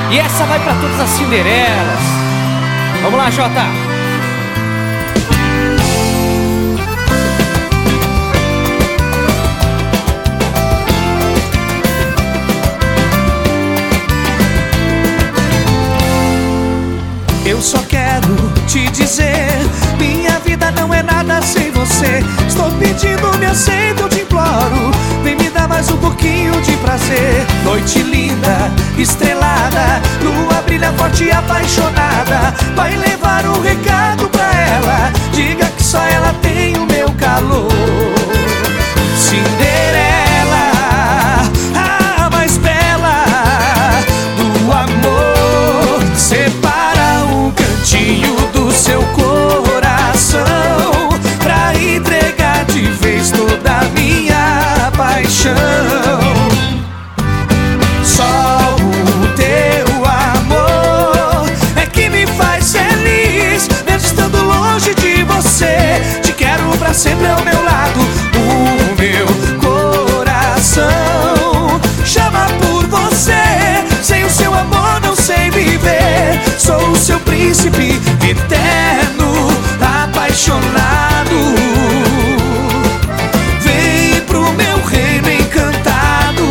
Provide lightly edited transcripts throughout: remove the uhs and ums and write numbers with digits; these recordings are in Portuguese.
E essa vai pra todas as Cinderelas. Vamos lá, Jota. Eu só quero te dizer, minha vida não é nada sem você. Estou pedindo, me aceita, eu te imploro. Vem me dar mais um pouquinho de prazer. Noite linda, estrelada, lua brilha forte e apaixonada. Vai levar um recado pra ela, diga que só ela tem o meu calor. Cinderela, a mais bela do amor, separa um cantinho do seu coração pra entregar de vez toda a minha paixão. Só o teu amor é que me faz feliz, mesmo estando longe de você. Te quero pra sempre ao meu lado. O meu coração chama por você. Sem o seu amor não sei viver. Sou o seu príncipe eterno, apaixonado. Vem pro meu reino encantado.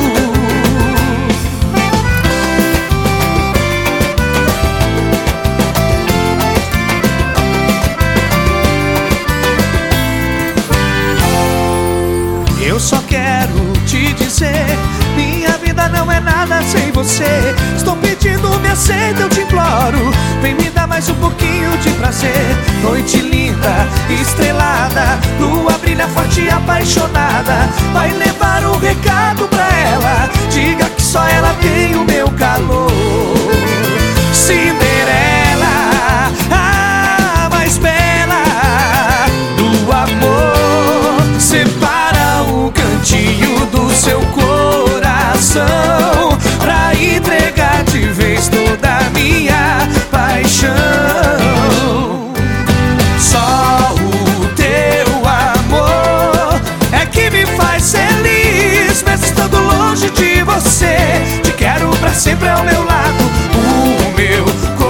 Eu só quero te dizer, minha vida não é nada sem você. Estou pedindo, me aceita, eu te imploro. Vem me dar mais um pouquinho de prazer. Noite linda, estrelada, lua brilha forte e apaixonada. Vai levar um recado pra ela, diga que só ela tem o meu calor. Cinderela, a mais bela do amor, separa um cantinho do seu coração pra entregar de vez toda a minha paixão. Só o teu amor é que me faz feliz, mesmo estando longe de você. Te quero pra sempre ao meu lado. O meu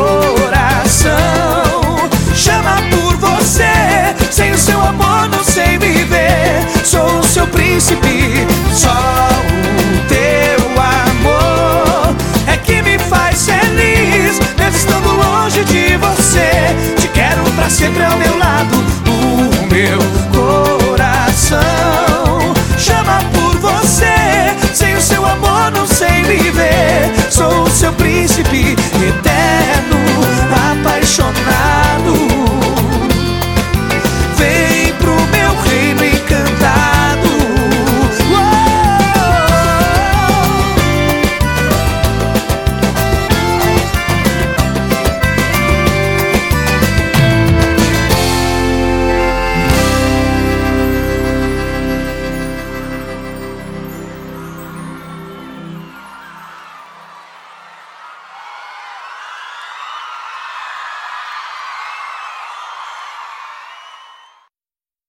coração chama por você. Sem o seu amor não sei viver. Sou o seu príncipe. Só o teu amor é que me faz feliz, mesmo estando longe de você. Te quero pra sempre ao meu lado.